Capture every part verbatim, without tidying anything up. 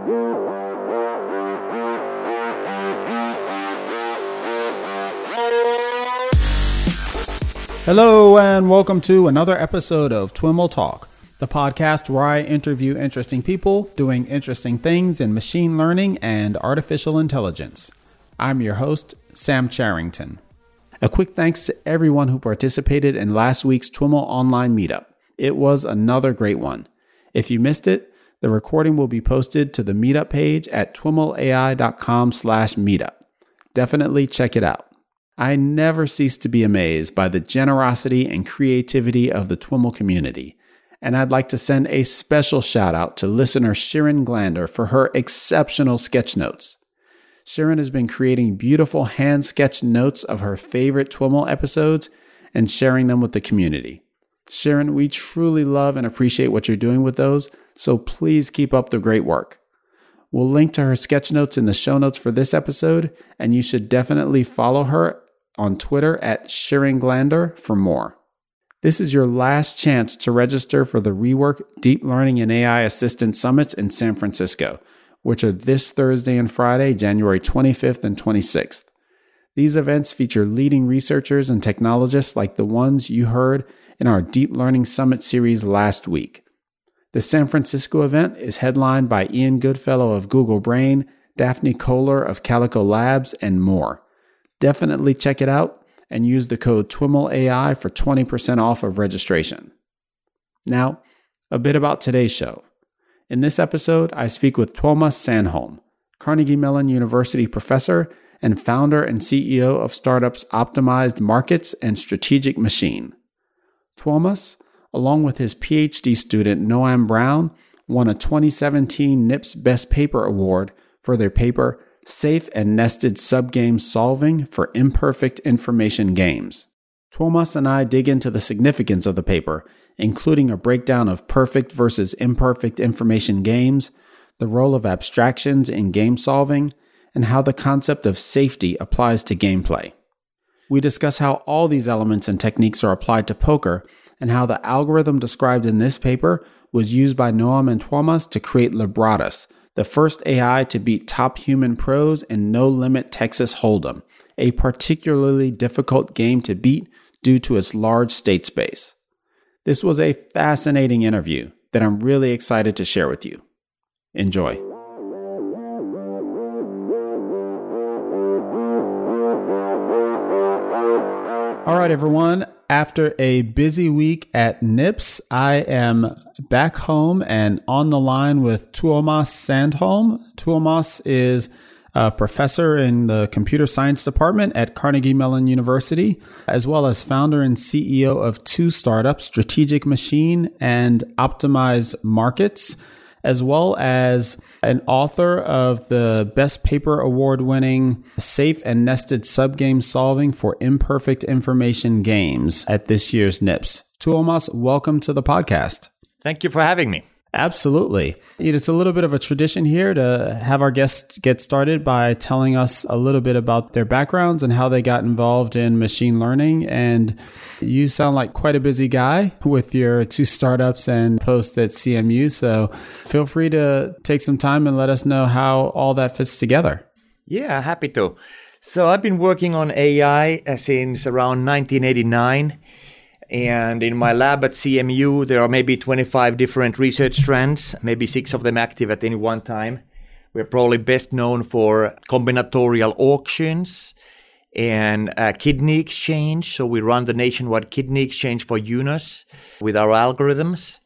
Hello and welcome to another episode of TWIML Talk, the podcast where I interview interesting people doing interesting things in machine learning and artificial intelligence. I'm your host, Sam Charrington. A quick thanks to everyone who participated in last week's TWIML online meetup. It was another great one. If you missed it, the recording will be posted to the meetup page at twimlai.com slash meetup. Definitely check it out. I never cease to be amazed by the generosity and creativity of the TWIML community, and I'd like to send a special shout out to listener Shirin Glander for her exceptional sketch notes. Shirin has been creating beautiful hand-sketched notes of her favorite TWIML episodes and sharing them with the community. Shirin, we truly love and appreciate what you're doing with those, so please keep up the great work. We'll link to her sketch notes in the show notes for this episode, and you should definitely follow her on Twitter at Shirin Glander for more. This is your last chance to register for the Rework Deep Learning and A I Assistant Summits in San Francisco, which are this Thursday and Friday, January twenty-fifth and twenty-sixth. These events feature leading researchers and technologists like the ones you heard in our Deep Learning Summit series last week. The San Francisco event is headlined by Ian Goodfellow of Google Brain, Daphne Koller of Calico Labs, and more. Definitely check it out and use the code TWIMLAI for twenty percent off of registration. Now, a bit about today's show. In this episode, I speak with Tuomas Sandholm, Carnegie Mellon University professor and founder and C E O of startups Optimized Markets and Strategic Machine. Tuomas, along with his PhD student Noam Brown, won a twenty seventeen NIPS Best Paper Award for their paper Safe and Nested Subgame Solving for Imperfect Information Games. Tuomas and I dig into the significance of the paper, including a breakdown of perfect versus imperfect information games, the role of abstractions in game solving, and how the concept of safety applies to gameplay. We discuss how all these elements and techniques are applied to poker, and how the algorithm described in this paper was used by Noam and Tuomas to create Libratus, the first A I to beat top human pros in No Limit Texas Hold'em, a particularly difficult game to beat due to its large state space. This was a fascinating interview that I'm really excited to share with you. Enjoy. All right, everyone. After a busy week at NIPS, I am back home and on the line with Tuomas Sandholm. Tuomas is a professor in the computer science department at Carnegie Mellon University, as well as founder and C E O of two startups, Strategic Machine and Optimized Markets, as well as an author of the Best Paper Award-winning Safe and Nested Subgame Solving for Imperfect Information Games at this year's NIPS. Tuomas, welcome to the podcast. Thank you for having me. Absolutely. It's a little bit of a tradition here to have our guests get started by telling us a little bit about their backgrounds and how they got involved in machine learning. And you sound like quite a busy guy with your two startups and posts at C M U. So feel free to take some time and let us know how all that fits together. Yeah, happy to. So I've been working on A I since around nineteen eighty-nine. And in my lab at C M U, there are maybe twenty-five different research strands, maybe six of them active at any one time. We're probably best known for combinatorial auctions and uh, kidney exchange. So we run the nationwide kidney exchange for UNOS with our algorithms,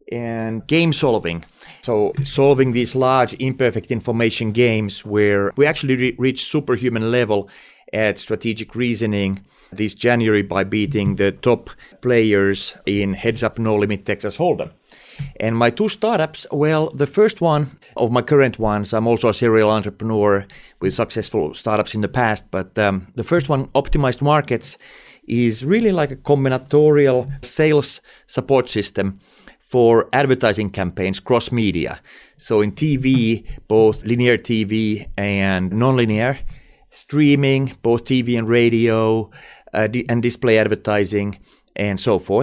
and game solving. So solving these large imperfect information games where we actually re- reach superhuman level at strategic reasoning this January by beating the top players in Heads Up No Limit Texas Hold'em. And my two startups, well, the first one of my current ones, I'm also a serial entrepreneur with successful startups in the past, but um, the first one, Optimized Markets, is really like a combinatorial sales support system for advertising campaigns cross-media. So in T V, both linear T V and non-linear, streaming, both T V and radio, uh, di- and display advertising, and so forth.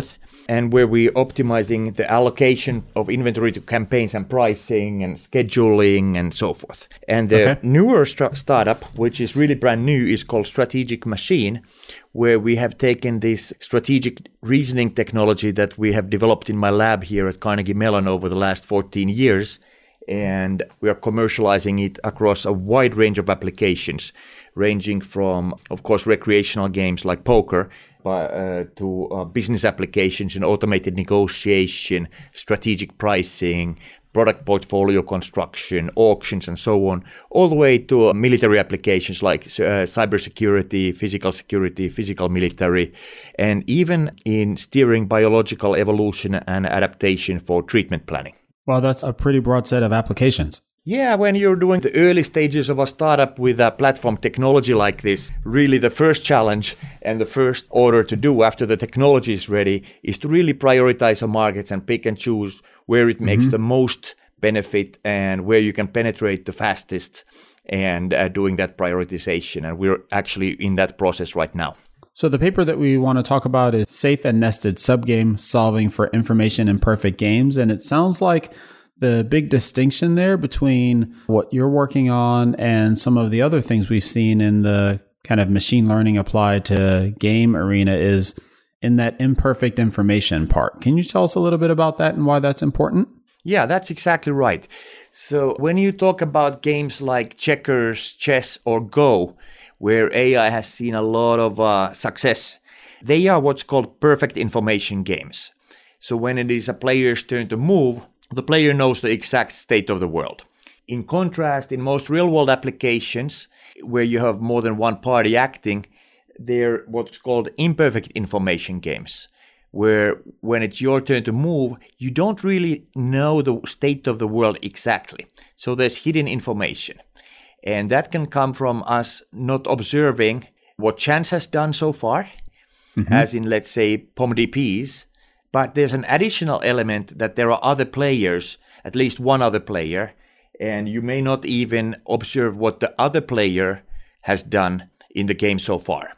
and where we're optimizing the allocation of inventory to campaigns and pricing and scheduling and so forth. And the okay. newer st- startup, which is really brand new, is called Strategic Machine, where we have taken this strategic reasoning technology that we have developed in my lab here at Carnegie Mellon over the last fourteen years, and we are commercializing it across a wide range of applications, ranging from, of course, recreational games like poker, but, uh, to uh, business applications in automated negotiation, strategic pricing, product portfolio construction, auctions, and so on, all the way to uh, military applications like uh, cybersecurity, physical security, physical military, and even in steering biological evolution and adaptation for treatment planning. Well, that's a pretty broad set of applications. Yeah, when you're doing the early stages of a startup with a platform technology like this, really the first challenge and the first order to do after the technology is ready is to really prioritize your markets and pick and choose where it makes mm-hmm. the most benefit and where you can penetrate the fastest, and uh, doing that prioritization. And we're actually in that process right now. So the paper that we want to talk about is Safe and Nested Subgame Solving for Information Imperfect Games. And it sounds like the big distinction there between what you're working on and some of the other things we've seen in the kind of machine learning applied to game arena is in that imperfect information part. Can you tell us a little bit about that and why that's important? Yeah, that's exactly right. So when you talk about games like checkers, chess, or Go, where A I has seen a lot of uh, success, they are what's called perfect information games. So when it is a player's turn to move, the player knows the exact state of the world. In contrast, in most real-world applications, where you have more than one party acting, they're what's called imperfect information games, where when it's your turn to move, you don't really know the state of the world exactly. So there's hidden information. And that can come from us not observing what chance has done so far, mm-hmm. as in, let's say, PomDPs. But there's an additional element that there are other players, at least one other player, and you may not even observe what the other player has done in the game so far.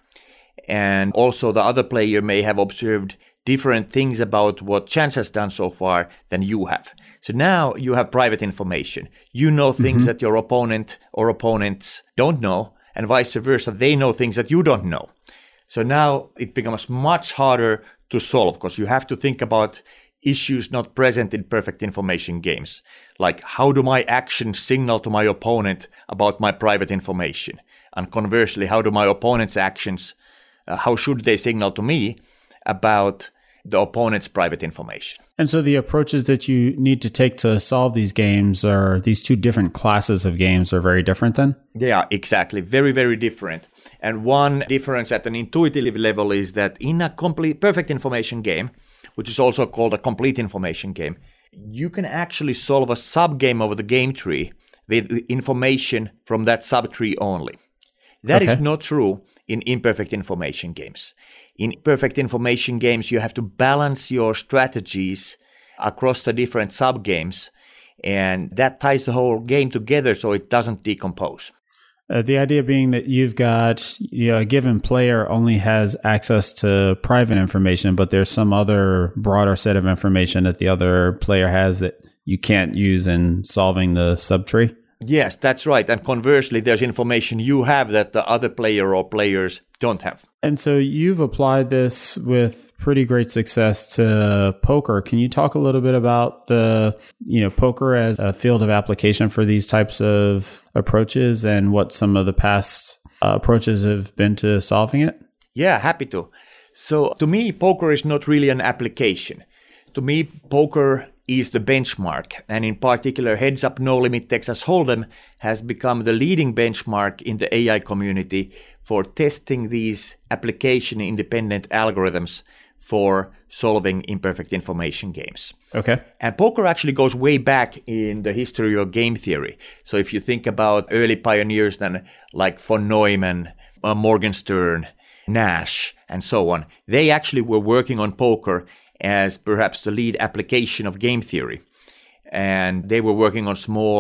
And also the other player may have observed different things about what chance has done so far than you have. So now you have private information. You know things mm-hmm. that your opponent or opponents don't know, and vice versa. They know things that you don't know. So now it becomes much harder to solve, because you have to think about issues not present in perfect information games. Like, how do my actions signal to my opponent about my private information? And conversely, how do my opponent's actions, uh, how should they signal to me about the opponent's private information? And so the approaches that you need to take to solve these games, are these two different classes of games, are very different then? Yeah, exactly. Very, very different. And one difference at an intuitive level is that in a complete perfect information game, which is also called a complete information game, you can actually solve a sub-game of the game tree with information from that sub-tree only. That okay. is not true in imperfect information games. In perfect information games, you have to balance your strategies across the different sub-games, and that ties the whole game together so it doesn't decompose. Uh, the idea being that you've got, you know, a given player only has access to private information, but there's some other broader set of information that the other player has that you can't use in solving the subtree? Yes, that's right. And conversely, there's information you have that the other player or players don't have. And so you've applied this with pretty great success to poker. Can you talk a little bit about the, you know, poker as a field of application for these types of approaches and what some of the past uh, approaches have been to solving it? Yeah, happy to. So to me, poker is not really an application. To me, poker is the benchmark, and in particular, Heads Up No Limit Texas Hold'em has become the leading benchmark in the A I community for testing these application-independent algorithms for solving imperfect information games. Okay. And poker actually goes way back in the history of game theory. So if you think about early pioneers then, like von Neumann, uh, Morgenstern, Nash, and so on, they actually were working on poker as perhaps the lead application of game theory. And they were working on small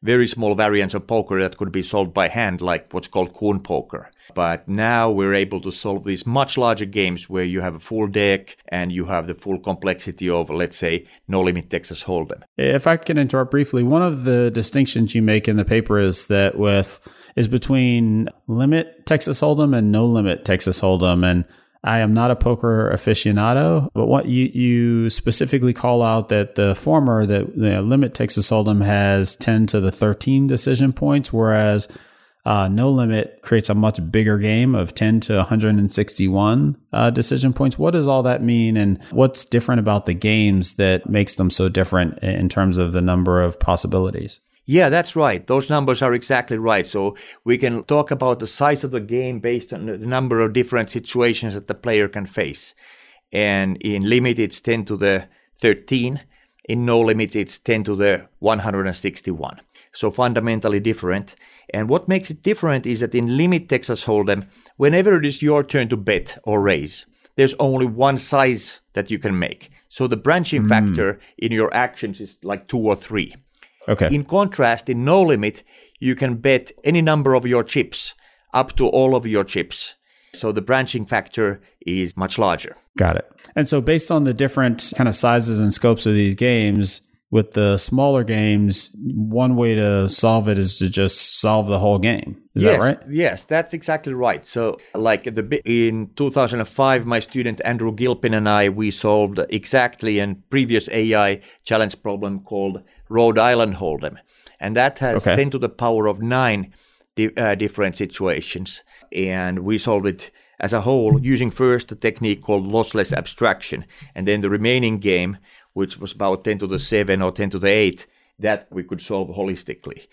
very small variants of poker that could be solved by hand, like what's called coon poker. But now we're able to solve these much larger games where you have a full deck and you have the full complexity of, let's say, No Limit Texas Hold'em. If I can interrupt briefly, one of the distinctions you make in the paper is that with is between limit Texas Hold'em and no limit Texas Hold'em. And I am not a poker aficionado, but what you, you specifically call out that the former, that you know, limit Texas Hold'em has ten to the thirteen decision points, whereas uh, no limit creates a much bigger game of ten to one hundred sixty-one uh, decision points. What does all that mean, and what's different about the games that makes them so different in terms of the number of possibilities? Yeah, that's right. Those numbers are exactly right. So we can talk about the size of the game based on the number of different situations that the player can face. And in limit, it's ten to the thirteen. In no limit, it's ten to the one hundred sixty-one. So fundamentally different. And what makes it different is that in limit Texas Hold'em, whenever it is your turn to bet or raise, there's only one size that you can make. So the branching mm. factor in your actions is like two or three. Okay. In contrast, in no limit, you can bet any number of your chips up to all of your chips. So the branching factor is much larger. Got it. And so based on the different kind of sizes and scopes of these games, with the smaller games, one way to solve it is to just solve the whole game. Is yes, that right? Yes, that's exactly right. So like the in two thousand five, my student Andrew Gilpin and I, we solved exactly a previous A I challenge problem called Rhode Island Hold'em. And that has okay. ten to the power of nine di- uh, different situations. And we solved it as a whole using first a technique called lossless abstraction. And then the remaining game, which was about ten to the seven or ten to the eight, that we could solve holistically.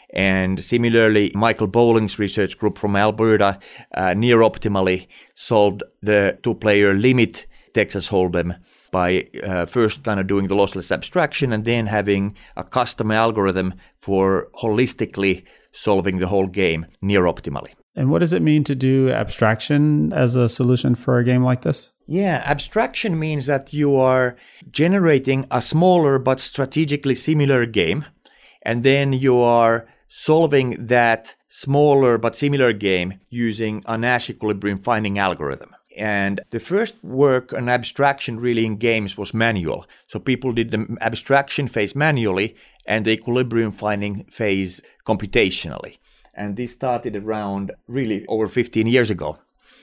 And similarly, Michael Bowling's research group from Alberta uh, near optimally solved the two-player limit Texas Hold'em by uh, first kind of doing the lossless abstraction and then having a custom algorithm for holistically solving the whole game near optimally. And what does it mean to do abstraction as a solution for a game like this? Yeah, abstraction means that you are generating a smaller but strategically similar game, and then you are solving that smaller but similar game using a Nash equilibrium finding algorithm. And the first work on abstraction really in games was manual. So people did the abstraction phase manually and the equilibrium finding phase computationally. And this started around really over fifteen years ago.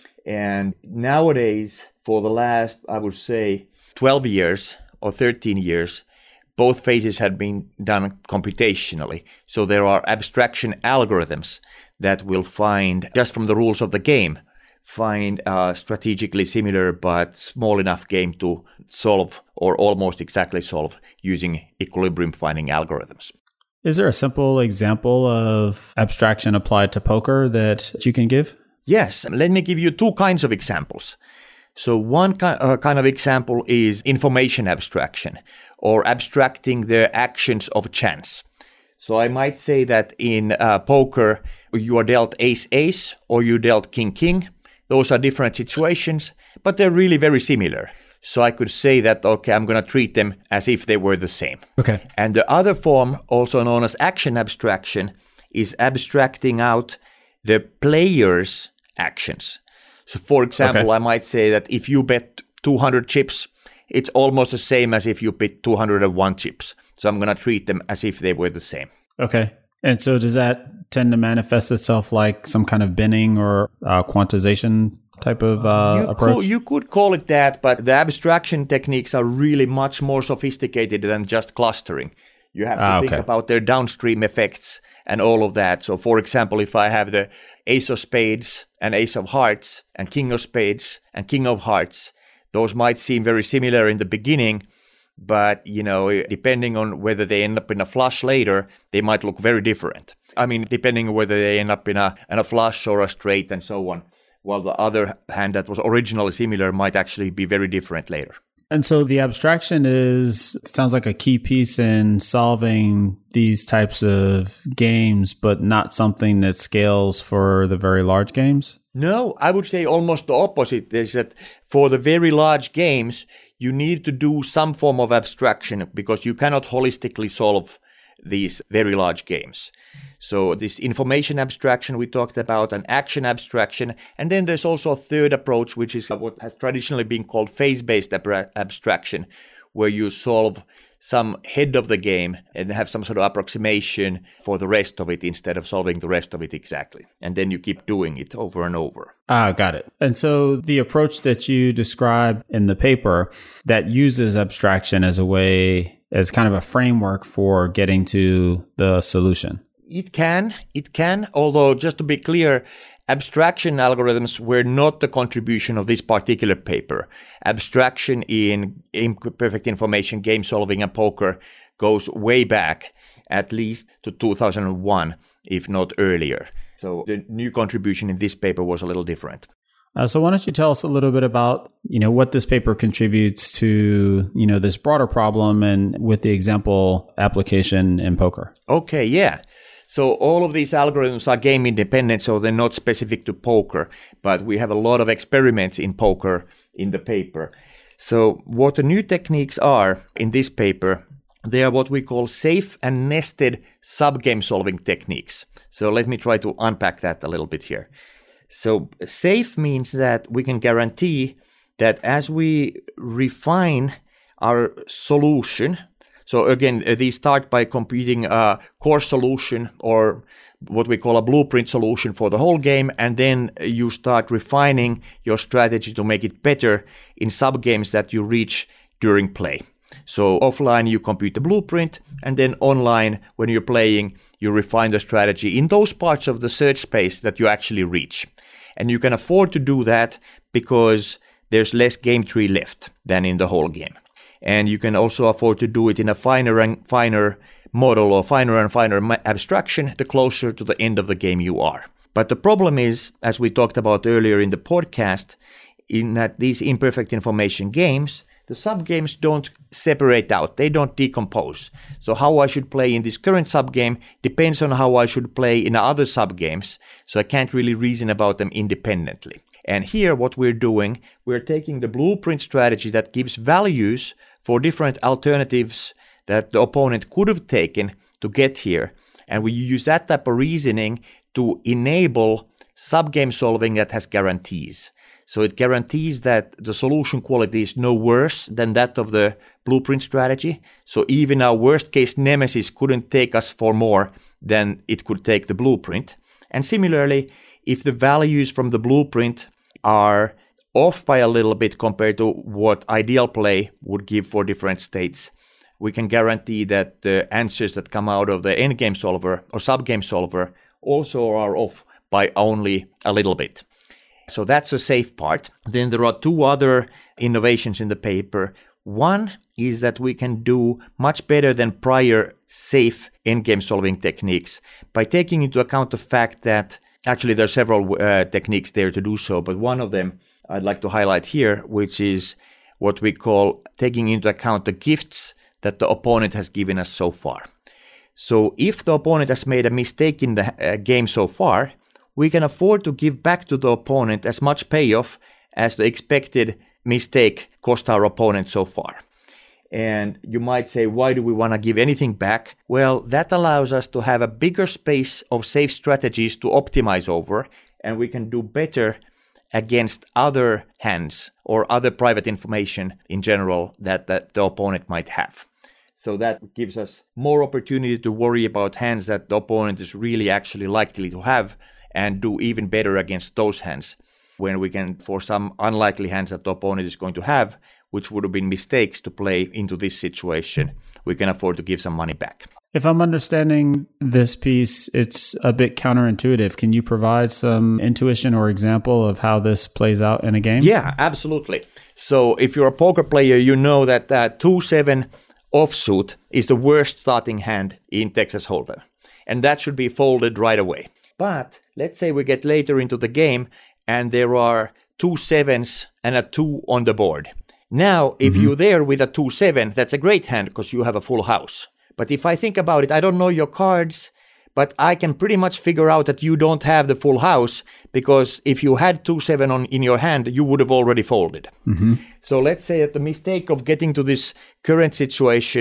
And nowadays, for the last, I would say, twelve years or thirteen years, both phases had been done computationally. So there are abstraction algorithms that will find, just from the rules of the game, find a strategically similar but small enough game to solve or almost exactly solve using equilibrium finding algorithms. Is there a simple example of abstraction applied to poker that you can give? Yes, let me give you two kinds of examples. So one ki- uh, kind of example is information abstraction, or abstracting the actions of chance. So I might say that in uh, poker, you are dealt ace-ace or you dealt king-king. Those are different situations, but they're really very similar. So I could say that, okay, I'm going to treat them as if they were the same. Okay. And the other form, also known as action abstraction, is abstracting out the player's actions. So for example, okay. I might say that if you bet two hundred chips, it's almost the same as if you bet two hundred one chips. So I'm going to treat them as if they were the same. Okay. And so does that tend to manifest itself like some kind of binning or uh, quantization type of uh, you approach? Could, you could call it that, but the abstraction techniques are really much more sophisticated than just clustering. You have to ah, think okay. about their downstream effects and all of that. So for example, if I have the ace of spades and ace of hearts and king of spades and king of hearts, those might seem very similar in the beginning, but, you know, depending on whether they end up in a flush later, they might look very different. I mean, depending on whether they end up in a, in a flush or a straight and so on. While the other hand that was originally similar might actually be very different later. And so the abstraction is, it sounds like a key piece in solving these types of games, but not something that scales for the very large games? No, I would say almost the opposite. Is that for the very large games, you need to do some form of abstraction because you cannot holistically solve these very large games. So this information abstraction we talked about, an action abstraction, and then there's also a third approach, which is what has traditionally been called phase-based ab- abstraction, where you solve some head of the game and have some sort of approximation for the rest of it instead of solving the rest of it exactly. And then you keep doing it over and over. Ah, got it. And so the approach that you describe in the paper that uses abstraction as a way, as kind of a framework for getting to the solution. It can, it can, although just to be clear, abstraction algorithms were not the contribution of this particular paper. Abstraction in imperfect information, game solving, and poker goes way back, at least to two thousand one, if not earlier. So the new contribution in this paper was a little different. Uh, so why don't you tell us a little bit about, you know, what this paper contributes to, you know, this broader problem and with the example application in poker? Okay, yeah. So all of these algorithms are game independent, so they're not specific to poker, but we have a lot of experiments in poker in the paper. So what the new techniques are in this paper, they are what we call safe and nested sub-game solving techniques. So let me try to unpack that a little bit here. So safe means that we can guarantee that as we refine our solution, so again, these start by computing a core solution or what we call a blueprint solution for the whole game, and then you start refining your strategy to make it better in sub-games that you reach during play. So offline, you compute the blueprint, and then online, when you're playing, you refine the strategy in those parts of the search space that you actually reach. And you can afford to do that because there's less game tree left than in the whole game. And you can also afford to do it in a finer and finer model or finer and finer abstraction the closer to the end of the game you are. But the problem is, as we talked about earlier in the podcast, in that these imperfect information games, the sub-games don't separate out. They don't decompose. So how I should play in this current sub-game depends on how I should play in other sub-games. So I can't really reason about them independently. And here what we're doing, we're taking the blueprint strategy that gives values for different alternatives that the opponent could have taken to get here. And we use that type of reasoning to enable sub-game solving that has guarantees. So it guarantees that the solution quality is no worse than that of the blueprint strategy. So even our worst case nemesis couldn't take us for more than it could take the blueprint. And similarly, if the values from the blueprint are off by a little bit compared to what ideal play would give for different states, we can guarantee that the answers that come out of the endgame solver or subgame solver also are off by only a little bit. So that's a safe part. Then there are two other innovations in the paper. One is that we can do much better than prior safe endgame solving techniques by taking into account the fact that actually there are several uh, techniques there to do so, but one of them I'd like to highlight here, which is what we call taking into account the gifts that the opponent has given us so far. So if the opponent has made a mistake in the uh, game so far, we can afford to give back to the opponent as much payoff as the expected mistake cost our opponent so far. And you might say, why do we want to give anything back? Well, that allows us to have a bigger space of safe strategies to optimize over, and we can do better against other hands or other private information in general that, that the opponent might have. So that gives us more opportunity to worry about hands that the opponent is really actually likely to have and do even better against those hands, when we can, for some unlikely hands that the opponent is going to have, which would have been mistakes to play into this situation, we can afford to give some money back. If I'm understanding this piece, it's a bit counterintuitive. Can you provide some intuition or example of how this plays out in a game? Yeah, absolutely. So if you're a poker player, you know that uh, two seven offsuit is the worst starting hand in Texas Hold'em, and that should be folded right away. But let's say we get later into the game and there are two sevens and a two on the board. Now, if mm-hmm. you're there with a two seven, that's a great hand because you have a full house. But if I think about it, I don't know your cards, but I can pretty much figure out that you don't have the full house, because if you had two seven on in your hand, you would have already folded. Mm-hmm. So let's say that the mistake of getting to this current situation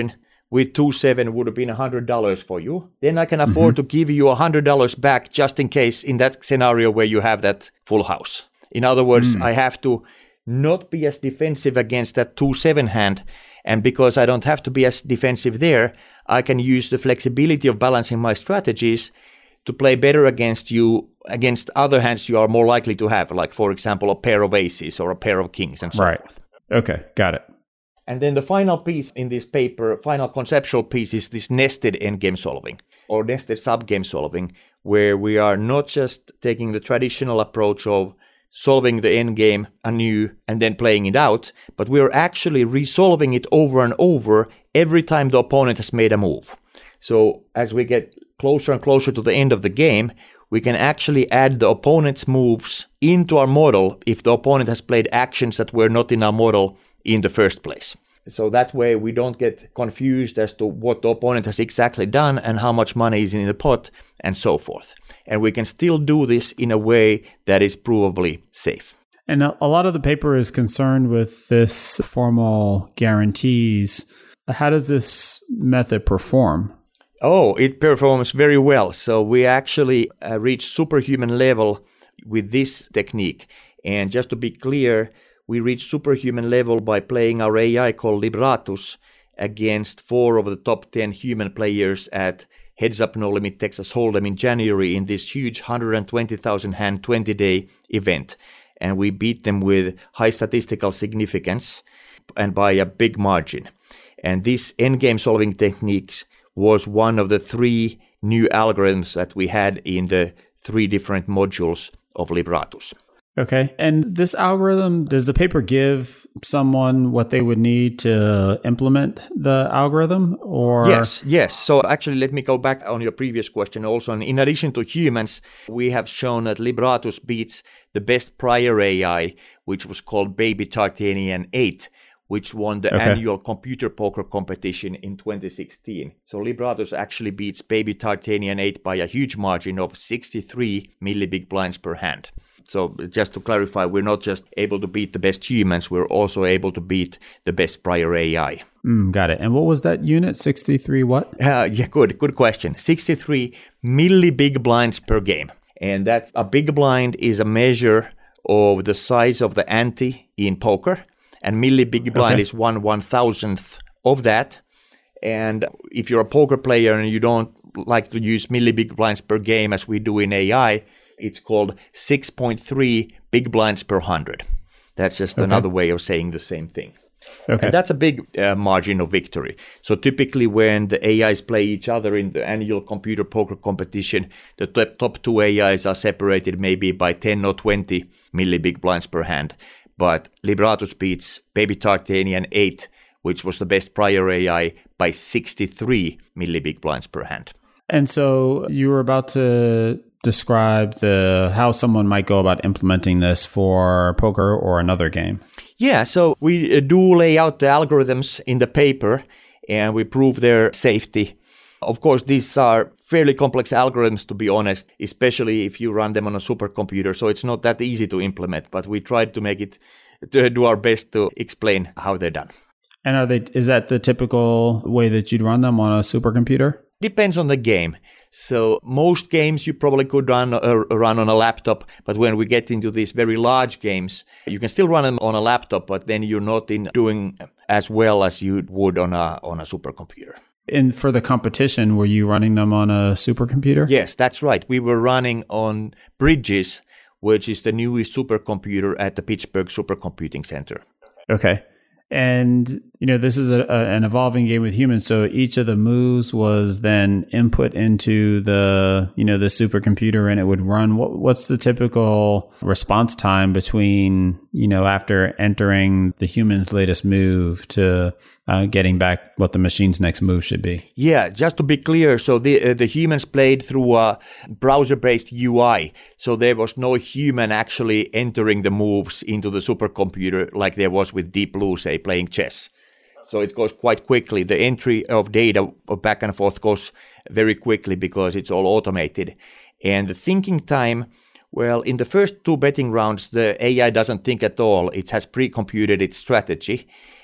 with two seven would have been one hundred dollars for you, then I can afford mm-hmm. to give you one hundred dollars back just in case in that scenario where you have that full house. In other words, mm. I have to not be as defensive against that two seven hand. And because I don't have to be as defensive there, I can use the flexibility of balancing my strategies to play better against you, against other hands you are more likely to have, like, for example, a pair of aces or a pair of kings and so right. forth. Okay, got it. And then the final piece in this paper, final conceptual piece, is this nested endgame solving or nested subgame solving, where we are not just taking the traditional approach of solving the endgame anew and then playing it out, but we are actually resolving it over and over every time the opponent has made a move. So as we get closer and closer to the end of the game, we can actually add the opponent's moves into our model if the opponent has played actions that were not in our model in the first place. So that way we don't get confused as to what the opponent has exactly done and how much money is in the pot and so forth. And we can still do this in a way that is provably safe. And a lot of the paper is concerned with this formal guarantees. How does this method perform? Oh, it performs very well. So we actually uh, reach superhuman level with this technique. And just to be clear, we reach superhuman level by playing our A I called Libratus against four of the top ten human players at Heads Up No Limit Texas Hold'em in January in this huge one hundred twenty thousand hand twenty-day event. And we beat them with high statistical significance and by a big margin. And this endgame solving technique was one of the three new algorithms that we had in the three different modules of Libratus. Okay. And this algorithm, does the paper give someone what they would need to implement the algorithm? Or Yes, yes. So actually, let me go back on your previous question also. And in addition to humans, we have shown that Libratus beats the best prior A I, which was called Baby Tartanian eight, which won the okay. annual computer poker competition in twenty sixteen. So Libratus actually beats Baby Tartanian eight by a huge margin of sixty-three millibig blinds per hand. So just to clarify, we're not just able to beat the best humans, we're also able to beat the best prior A I. Mm, got it. And what was that unit? sixty-three what? Uh, yeah, good, good question. sixty-three millibig blinds per game. And that's a big blind is a measure of the size of the ante in poker. And millibig blind okay. is one one thousandth of that. And if you're a poker player and you don't like to use millibig blinds per game as we do in A I, it's called six point three big blinds per hundred. That's just okay. another way of saying the same thing. Okay. And that's a big uh, margin of victory. So typically when the A Is play each other in the annual computer poker competition, the top, top two A Is are separated maybe by ten or twenty millibig blinds per hand. But Libratus beats Baby Tartanian eight, which was the best prior A I, by sixty-three millibig blinds per hand. And so you were about to describe the how someone might go about implementing this for poker or another game. Yeah, so we do lay out the algorithms in the paper and we prove their safety. Of course, these are fairly complex algorithms, to be honest, especially if you run them on a supercomputer. So it's not that easy to implement, but we tried to make it, to do our best to explain how they're done. And are they? Is that the typical way that you'd run them on a supercomputer? Depends on the game. So most games you probably could run uh, run on a laptop, but when we get into these very large games, you can still run them on a laptop, but then you're not in doing as well as you would on a on a supercomputer. And for the competition, were you running them on a supercomputer? Yes, that's right. We were running on Bridges, which is the newest supercomputer at the Pittsburgh Supercomputing Center. Okay. And, you know, this is a, a, an evolving game with humans. So each of the moves was then input into the, you know, the supercomputer and it would run. What, what's the typical response time between, you know, after entering the human's latest move to uh, getting back what the machine's next move should be? Yeah, just to be clear. So the, uh, the humans played through a browser-based U I. So there was no human actually entering the moves into the supercomputer like there was with Deep Blue, say, playing chess. So it goes quite quickly. The entry of data back and forth goes very quickly because it's all automated. And the thinking time, well, in the first two betting rounds, the A I doesn't think at all. It has pre-computed its strategy.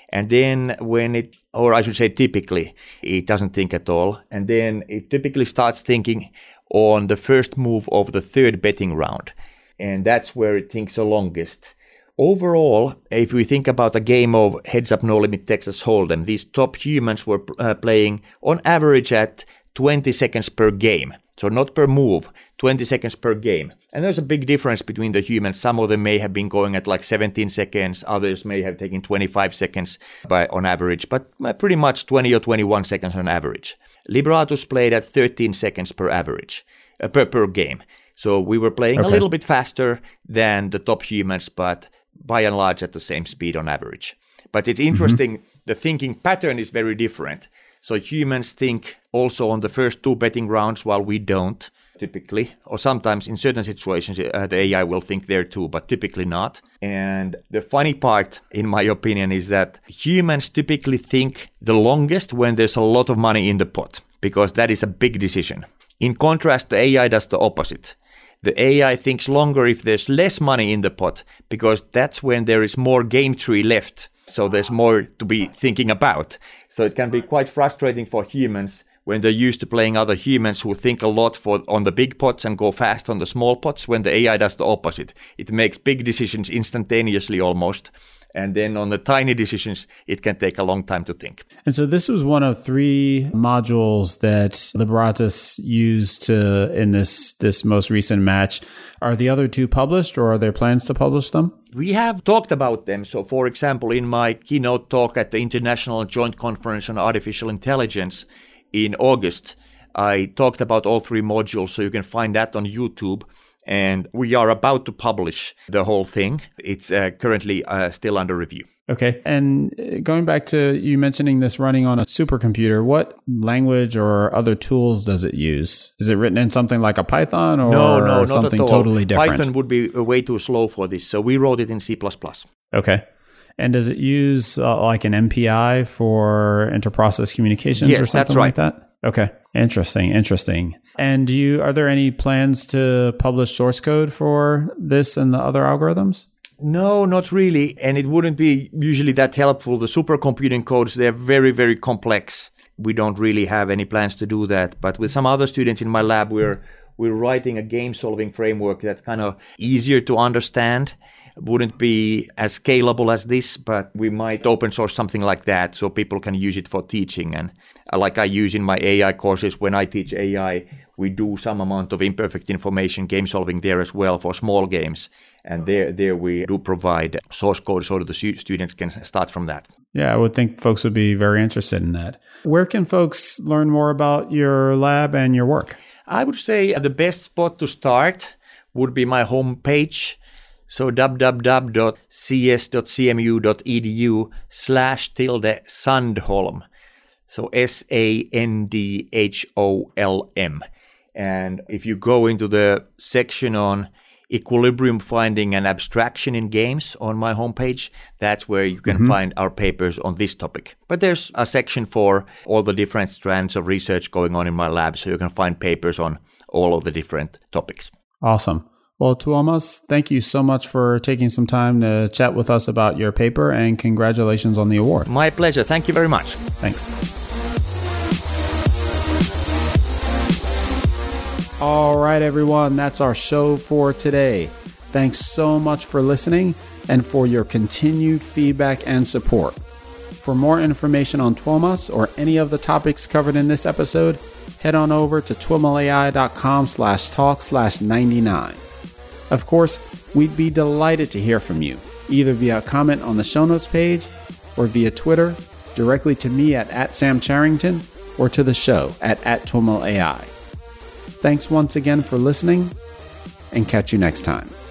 And then when it, or I should say typically, it doesn't think at all. And then it typically starts thinking on the first move of the third betting round. And that's where it thinks the longest. Overall, if we think about a game of Heads Up No Limit Texas Hold'em, these top humans were uh, playing on average at twenty seconds per game. So not per move, twenty seconds per game. And there's a big difference between the humans. Some of them may have been going at like seventeen seconds. Others may have taken twenty-five seconds by, on average, but pretty much twenty or twenty-one seconds on average. Liberatus played at thirteen seconds per average, uh, per, per game. So we were playing okay. a little bit faster than the top humans, but by and large at the same speed on average. But it's interesting, mm-hmm. the thinking pattern is very different. So humans think also on the first two betting rounds, while we don't typically, or sometimes in certain situations, uh, the A I will think there too, but typically not. And the funny part, in my opinion, is that humans typically think the longest when there's a lot of money in the pot, because that is a big decision. In contrast, the A I does the opposite. The A I thinks longer if there's less money in the pot, because that's when there is more game tree left. So there's more to be thinking about. So it can be quite frustrating for humans when they're used to playing other humans who think a lot for on the big pots and go fast on the small pots, when the A I does the opposite. It makes big decisions instantaneously almost. And then on the tiny decisions, it can take a long time to think. And so this was one of three modules that Liberatus used to in this, this most recent match. Are the other two published, or are there plans to publish them? We have talked about them. So, for example, in my keynote talk at the International Joint Conference on Artificial Intelligence in August, I talked about all three modules, so you can find that on YouTube. And we are about to publish the whole thing. It's uh, currently uh, still under review. Okay. And going back to you mentioning this running on a supercomputer, what language or other tools does it use? Is it written in something like a Python or no, no, not something at all. totally different? Python would be way too slow for this. So we wrote it in C plus plus. Okay. And does it use uh, like an M P I for inter-process communications yes, or something that's right. like that? Okay. Interesting. Interesting. And do you, are there any plans to publish source code for this and the other algorithms? No, not really. And it wouldn't be usually that helpful. The supercomputing codes, they're very, very complex. We don't really have any plans to do that. But with some other students in my lab, we're we're writing a game solving framework that's kind of easier to understand. Wouldn't be as scalable as this, but we might open source something like that so people can use it for teaching. And like I use in my A I courses, when I teach A I, we do some amount of imperfect information game solving there as well for small games. And there there we do provide source code so that the students can start from that. Yeah, I would think folks would be very interested in that. Where can folks learn more about your lab and your work? I would say the best spot to start would be my homepage. So www.cs.cmu.edu slash tilde Sandholm. So S A N D H O L M. And if you go into the section on equilibrium finding and abstraction in games on my homepage, that's where you can mm-hmm. find our papers on this topic. But there's a section for all the different strands of research going on in my lab, so you can find papers on all of the different topics. Awesome. Well, Tuomas, thank you so much for taking some time to chat with us about your paper, and congratulations on the award. My pleasure. Thank you very much. Thanks. All right, everyone, that's our show for today. Thanks so much for listening and for your continued feedback and support. For more information on Tuomas or any of the topics covered in this episode, head on over to twimlai.com slash talk slash 99. Of course, we'd be delighted to hear from you, either via a comment on the show notes page or via Twitter, directly to me at, at Sam Charrington, or to the show at, at TwimlAI. Thanks once again for listening, and catch you next time.